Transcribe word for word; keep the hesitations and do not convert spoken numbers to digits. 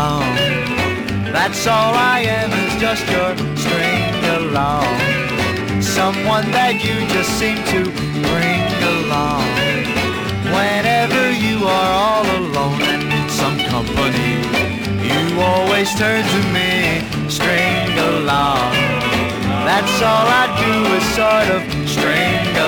along. That's all I am, is just your string along. Someone that you just seem to bring along. Whenever you are all alone and need some company, you always turn to me, string along. That's all I do is sort of string